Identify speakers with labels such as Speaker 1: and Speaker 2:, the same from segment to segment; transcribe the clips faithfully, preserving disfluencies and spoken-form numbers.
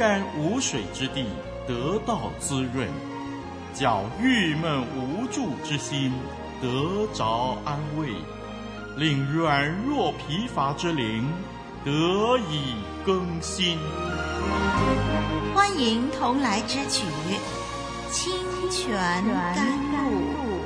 Speaker 1: 干无水之地得到滋润，叫郁闷无助之心得着安慰，令软弱疲乏之灵得以更新。
Speaker 2: 欢迎同来之曲《清泉甘露》。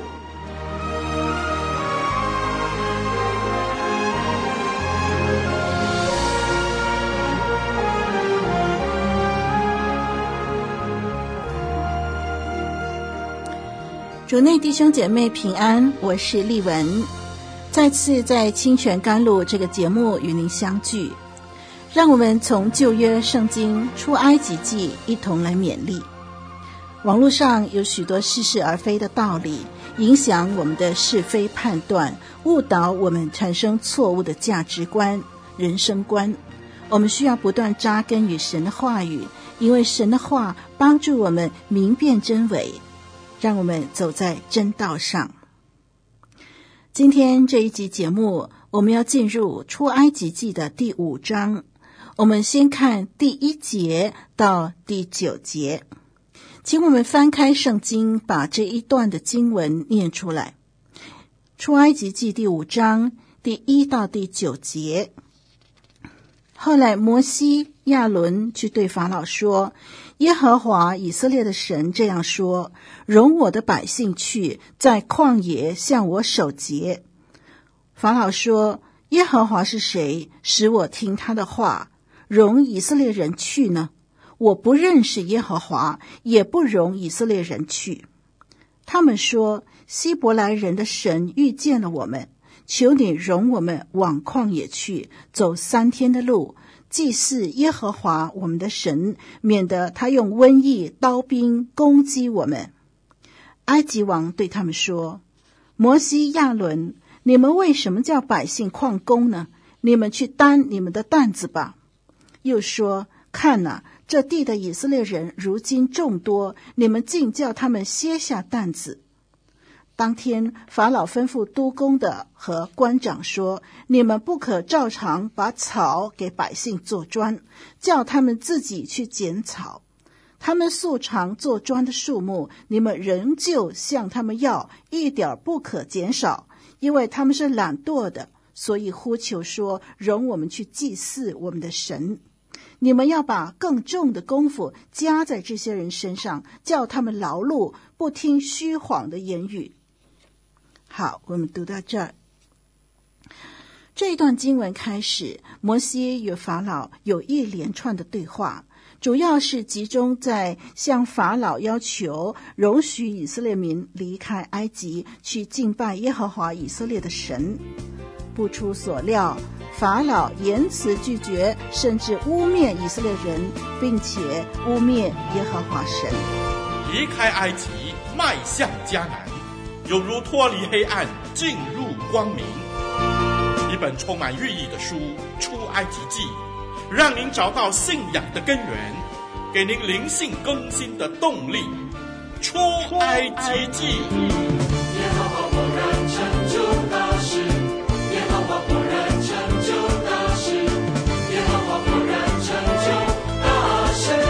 Speaker 3: 主内弟兄姐妹平安，我是丽文，再次在清泉甘露这个节目与您相聚，让我们从旧约圣经出埃及记一同来勉励。网络上有许多似是而非的道理，影响我们的是非判断，误导我们产生错误的价值观、人生观。我们需要不断扎根于神的话语，因为神的话帮助我们明辨真伪，让我们走在真道上。今天这一集节目，我们要进入出埃及记的第五章。我们先看第一节到第九节，请我们翻开圣经，把这一段的经文念出来。出埃及记第五章第一到第九节。后来摩西、亚伦去对法老说，耶和华以色列的神这样说，容我的百姓去，在旷野向我守节。法老说，耶和华是谁，使我听他的话，容以色列人去呢？我不认识耶和华，也不容以色列人去。他们说，希伯来人的神遇见了我们，求你容我们往旷野去，走三天的路，祭祀耶和华我们的神，免得他用瘟疫、刀兵攻击我们。埃及王对他们说，摩西、亚伦，你们为什么叫百姓旷工呢？你们去担你们的担子吧。又说，看哪，这地的以色列人如今众多，你们竟叫他们歇下担子。当天法老吩咐督工的和官长说，你们不可照常把草给百姓做砖，叫他们自己去捡草。他们素常做砖的数目，你们仍旧向他们要，一点不可减少，因为他们是懒惰的，所以呼求说，容我们去祭祀我们的神。你们要把更重的功夫加在这些人身上，叫他们劳碌，不听虚谎的言语。好，我们读到这儿。这一段经文开始，摩西与法老有一连串的对话，主要是集中在向法老要求容许以色列民离开埃及，去敬拜耶和华以色列的神。不出所料，法老严词拒绝，甚至污蔑以色列人，并且污蔑耶和华神。
Speaker 1: 离开埃及，迈向迦南，犹如脱离黑暗，进入光明。一本充满寓意的书《出埃及记》，让您找到信仰的根源，给您灵性更新的动力。出埃及记。
Speaker 4: 耶和华果然成就大事，耶和华果然成就大事，耶和华果然成就大事。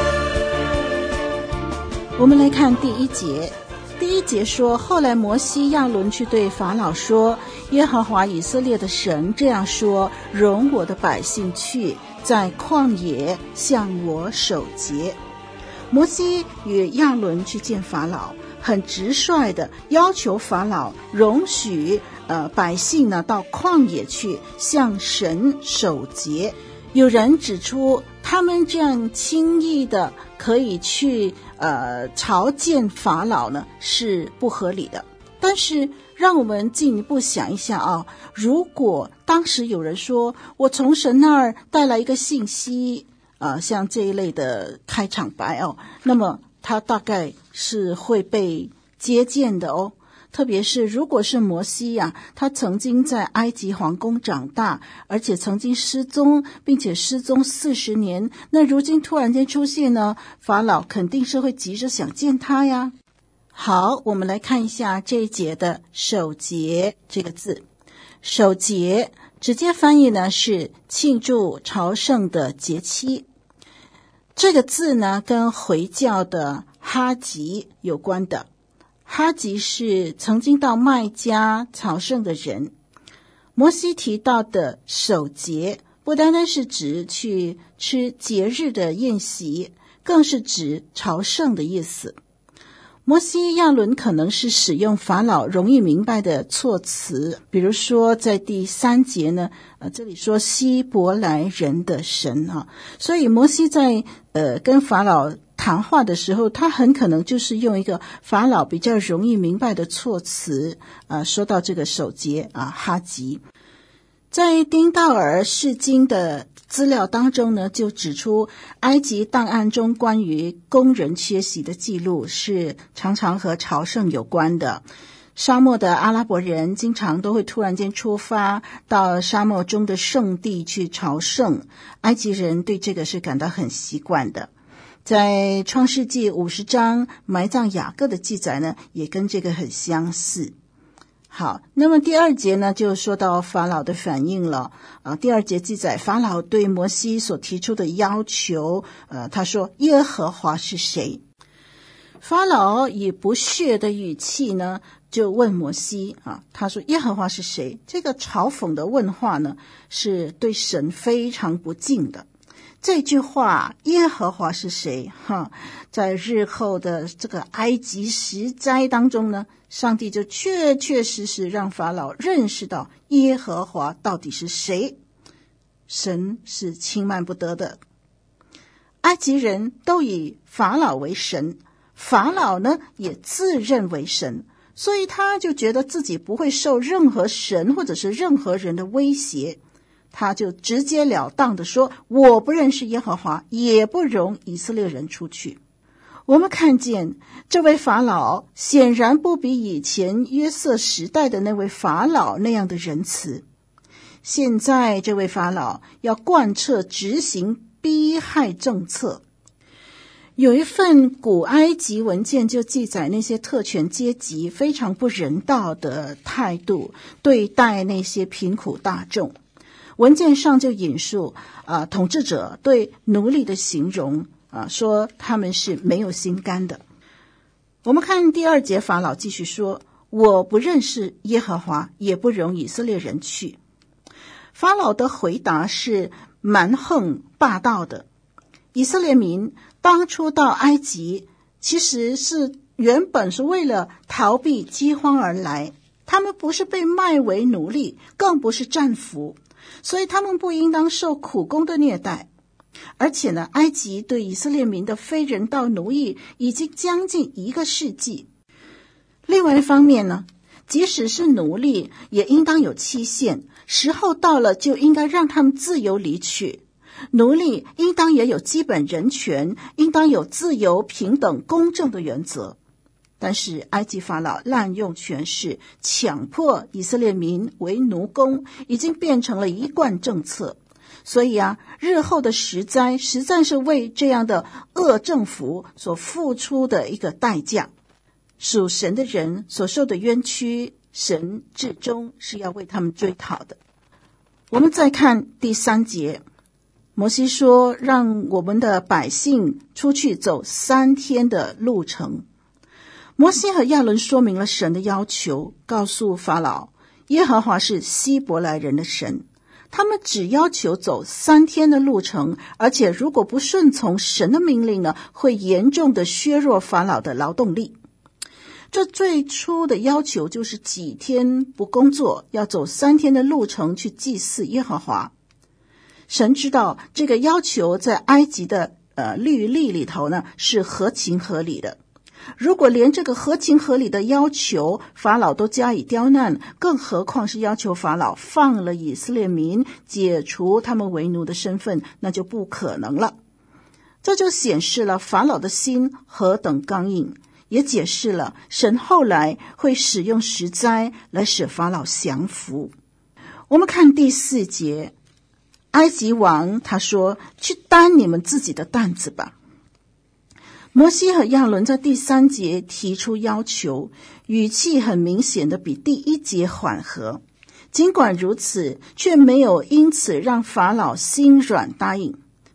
Speaker 3: 我们来看第一节。第一节说，后来摩西、亚伦去对法老说，耶和华以色列的神这样说，容我的百姓去，在旷野向我守节。摩西与亚伦去见法老，很直率的要求法老容许呃百姓呢到旷野去向神守节。有人指出，他们这样轻易的可以去呃朝见法老呢是不合理的。但是让我们进一步想一下啊，如果当时有人说，我从神那儿带来一个信息，呃，像这一类的开场白哦，那么他大概是会被接见的哦。特别是如果是摩西呀、啊，他曾经在埃及皇宫长大，而且曾经失踪，并且失踪四十年，那如今突然间出现呢，法老肯定是会急着想见他呀。好，我们来看一下这一节的守节这个字。守节直接翻译呢是庆祝朝圣的节期。 这个字呢，跟回教的哈吉有关的。哈吉是曾经到麦加朝圣的人。摩西提到的守节，不单单是指去吃节日的宴席，更是指朝圣的意思。摩西亚伦可能是使用法老容易明白的措辞，比如说在第三节呢，呃，这里说希伯来人的神啊，所以摩西在呃跟法老谈话的时候，他很可能就是用一个法老比较容易明白的措辞啊、呃，说到这个守节啊，哈吉。在丁道尔释经的资料当中呢，就指出埃及档案中关于工人缺席的记录是常常和朝圣有关的。沙漠的阿拉伯人经常都会突然间出发到沙漠中的圣地去朝圣，埃及人对这个是感到很习惯的。在创世纪五十章埋葬雅各的记载呢，也跟这个很相似。好，那么第二节呢，就说到法老的反应了。啊，第二节记载法老对摩西所提出的要求，呃，他说耶和华是谁？法老以不屑的语气呢，就问摩西啊，他说耶和华是谁？这个嘲讽的问话呢，是对神非常不敬的。这句话耶和华是谁哈，在日后的这个埃及十灾当中呢，上帝就确确实实让法老认识到耶和华到底是谁。神是轻慢不得的。埃及人都以法老为神，法老呢也自认为神，所以他就觉得自己不会受任何神或者是任何人的威胁，他就直截了当的说，我不认识耶和华，也不容以色列人出去。我们看见这位法老显然不比以前约瑟时代的那位法老那样的仁慈。现在这位法老要贯彻执行逼害政策。有一份古埃及文件就记载那些特权阶级非常不人道的态度对待那些贫苦大众。文件上就引述啊、呃，统治者对奴隶的形容啊，说他们是没有心肝的。我们看第二节，法老继续说，我不认识耶和华，也不容以色列人去。法老的回答是蛮横霸道的。以色列民当初到埃及，其实是原本是为了逃避饥荒而来，他们不是被卖为奴隶，更不是战俘，所以他们不应当受苦工的虐待。而且呢，埃及对以色列民的非人道奴役已经将近一个世纪。另外一方面呢，即使是奴隶也应当有期限，时候到了就应该让他们自由离去。奴隶应当也有基本人权，应当有自由、平等、公正的原则。但是埃及法老滥用权势，强迫以色列民为奴工，已经变成了一贯政策。所以啊，日后的十灾实在是为这样的恶政府所付出的一个代价。属神的人所受的冤屈，神至终是要为他们追讨的。我们再看第三节，摩西说，让我们的百姓出去走三天的路程。摩西和亚伦说明了神的要求，告诉法老，耶和华是希伯来人的神，他们只要求走三天的路程，而且如果不顺从神的命令呢，会严重的削弱法老的劳动力。这最初的要求就是几天不工作，要走三天的路程去祭祀耶和华。神知道这个要求在埃及的呃律例里头呢是合情合理的。如果连这个合情合理的要求法老都加以刁难，更何况是要求法老放了以色列民，解除他们为奴的身份，那就不可能了。这就显示了法老的心何等刚硬，也解释了神后来会使用十灾来使法老降服。我们看第四节，埃及王他说，去担你们自己的担子吧。摩西和亚伦在第三节提出要求，语气很明显的比第一节缓和。尽管如此，却没有因此让法老心软答应。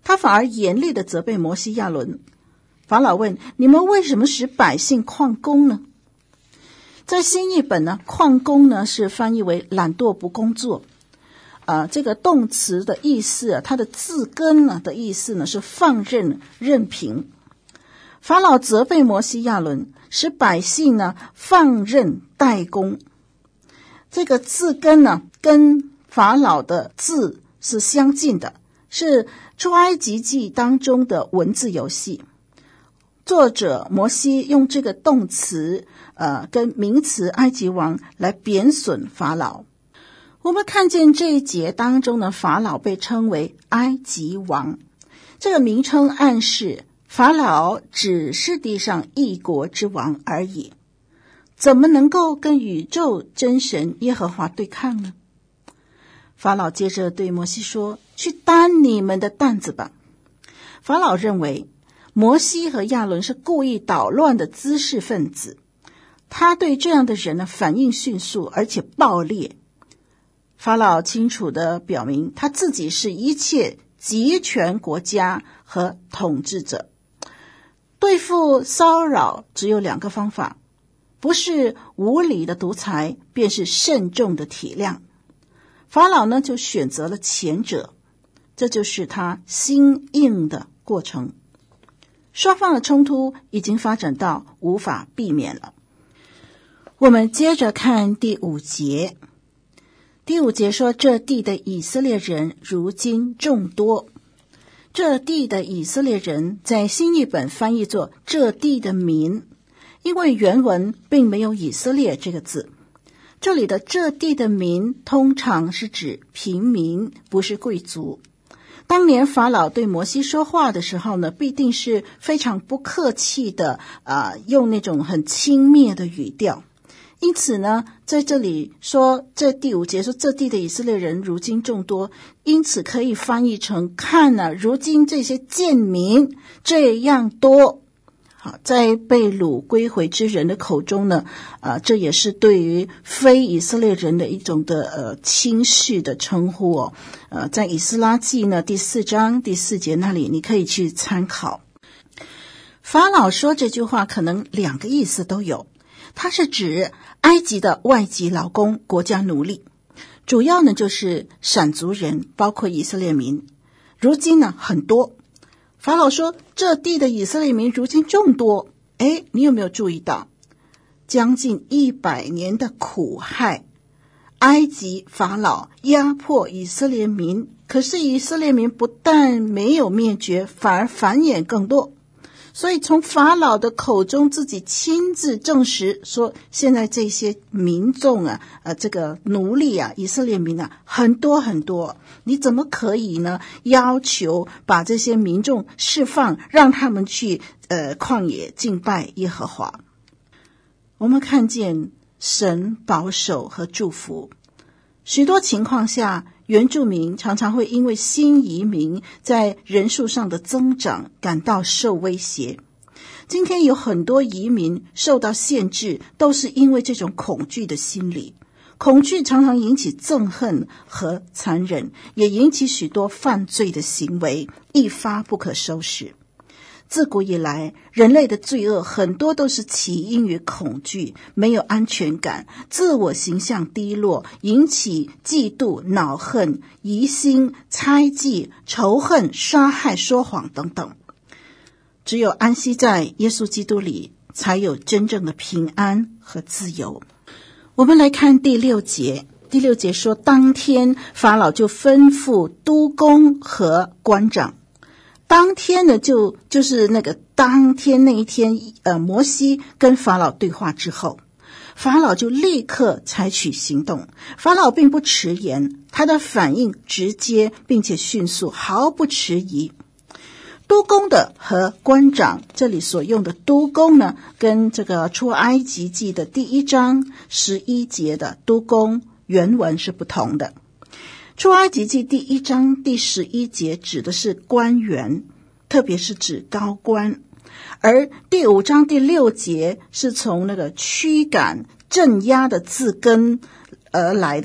Speaker 3: 他反而严厉地责备摩西亚伦。法老问：你们为什么使百姓旷工呢？在新译本呢，旷工呢是翻译为懒惰不工作。呃，这个动词的意思啊，它的字根呢的意思呢是放任任凭。法老责备摩西亚伦，使百姓呢放任怠工。这个字根呢跟法老的字是相近的，是出埃及记当中的文字游戏。作者摩西用这个动词呃跟名词埃及王来贬损法老。我们看见这一节当中的法老被称为埃及王，这个名称暗示法老只是地上一国之王而已，怎么能够跟宇宙真神耶和华对抗呢？法老接着对摩西说：去担你们的担子吧。法老认为摩西和亚伦是故意捣乱的滋事分子，他对这样的人呢反应迅速而且暴烈。法老清楚地表明他自己是一切集权国家和统治者。对付骚扰只有两个方法，不是无理的独裁，便是慎重的体谅。法老呢就选择了前者，这就是他心硬的过程。双方的冲突已经发展到无法避免了。我们接着看第五节。第五节说，这地的以色列人如今众多。这地的以色列人在新译本翻译作这地的民，因为原文并没有以色列这个字。这里的这地的民通常是指平民，不是贵族。当年法老对摩西说话的时候呢，必定是非常不客气的啊、呃，用那种很轻蔑的语调。因此呢，在这里说这第五节说这地的以色列人如今众多，因此可以翻译成看啊，如今这些贱民这样多。好，在被掳归回之人的口中呢，啊，这也是对于非以色列人的一种的呃轻视的称呼哦。呃，在以斯拉记呢第四章第四节那里，你可以去参考。法老说这句话可能两个意思都有。它是指埃及的外籍劳工、国家奴隶，主要呢就是闪族人，包括以色列民。如今呢很多。法老说这地的以色列民如今众多。诶，你有没有注意到将近一百年的苦害，埃及法老压迫以色列民，可是以色列民不但没有灭绝，反而繁衍更多。所以从法老的口中自己亲自证实说，现在这些民众啊，呃，这个奴隶啊，以色列民啊，很多很多。你怎么可以呢？要求把这些民众释放，让他们去呃旷野敬拜耶和华。我们看见神保守和祝福，许多情况下，原住民常常会因为新移民在人数上的增长感到受威胁。今天有很多移民受到限制，都是因为这种恐惧的心理。恐惧常常引起憎恨和残忍，也引起许多犯罪的行为，一发不可收拾。自古以来，人类的罪恶很多都是起因于恐惧，没有安全感，自我形象低落，引起嫉妒、恼恨、疑心、猜忌、仇恨、杀害、说谎等等。只有安息在耶稣基督里，才有真正的平安和自由。我们来看第六节。第六节说，当天法老就吩咐督工和官长。当天呢，就就是那个当天那一天，呃，摩西跟法老对话之后，法老就立刻采取行动。法老并不迟延，他的反应直接并且迅速，毫不迟疑。督工的和官长，这里所用的督工呢，跟这个出埃及记的第一章十一节的督工原文是不同的。出埃及记第一章第十一节指的是官员，特别是指高官，而第五章第六节是从那个驱赶镇压的字根而来的。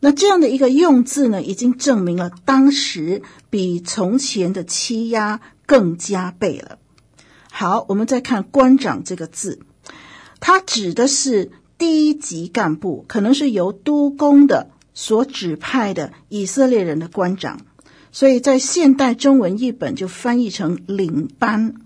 Speaker 3: 那这样的一个用字呢，已经证明了当时比从前的欺压更加倍了。好，我们再看官长这个字，它指的是低级干部，可能是由督工的所指派的以色列人的官长，所以在现代中文译本就翻译成领班。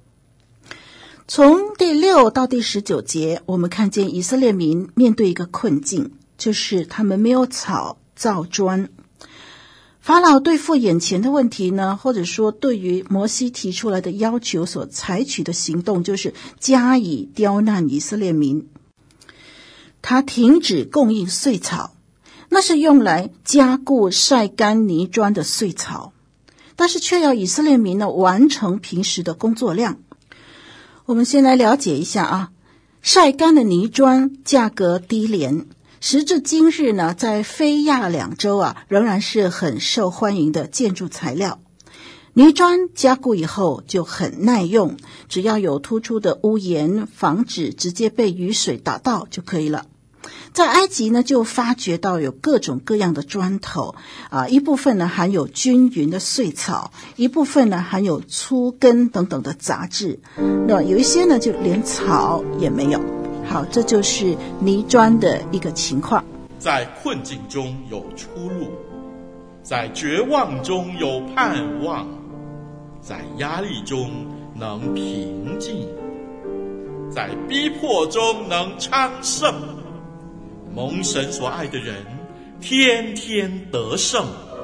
Speaker 3: 从第六到第十九节，我们看见以色列民面对一个困境，就是他们没有草造砖。法老对付眼前的问题呢，或者说对于摩西提出来的要求所采取的行动，就是加以刁难以色列民。他停止供应碎草，那是用来加固晒干泥砖的碎草，但是却要以色列民呢完成平时的工作量。我们先来了解一下啊，晒干的泥砖价格低廉，时至今日呢，在非亚两洲啊，仍然是很受欢迎的建筑材料。泥砖加固以后就很耐用，只要有突出的屋檐，防止直接被雨水打到就可以了。在埃及呢，就发觉到有各种各样的砖头啊，一部分呢含有均匀的碎草，一部分呢含有粗根等等的杂质，那有一些呢就连草也没有。好，这就是泥砖的一个情况。
Speaker 1: 在困境中有出路，在绝望中有盼望，在压力中能平静，在逼迫中能昌盛。蒙神所爱的人，天天得胜。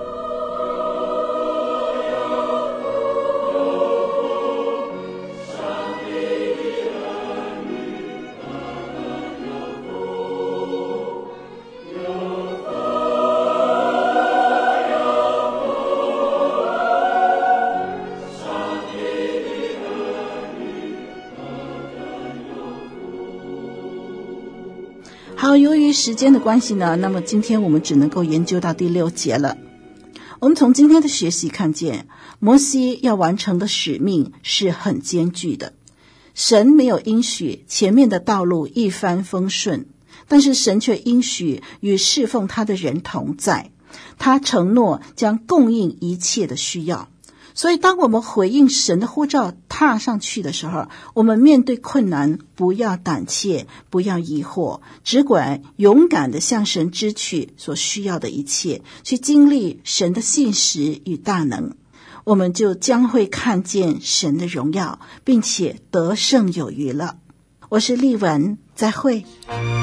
Speaker 3: 好，由于时间的关系呢，那么今天我们只能够研究到第六节了。我们从今天的学习看见，摩西要完成的使命是很艰巨的。神没有应许前面的道路一帆风顺，但是神却应许与侍奉他的人同在，他承诺将供应一切的需要。所以当我们回应神的呼召踏上去的时候，我们面对困难不要胆怯，不要疑惑，只管勇敢地向神支取所需要的一切，去经历神的信实与大能，我们就将会看见神的荣耀，并且得胜有余了。我是丽文，再会。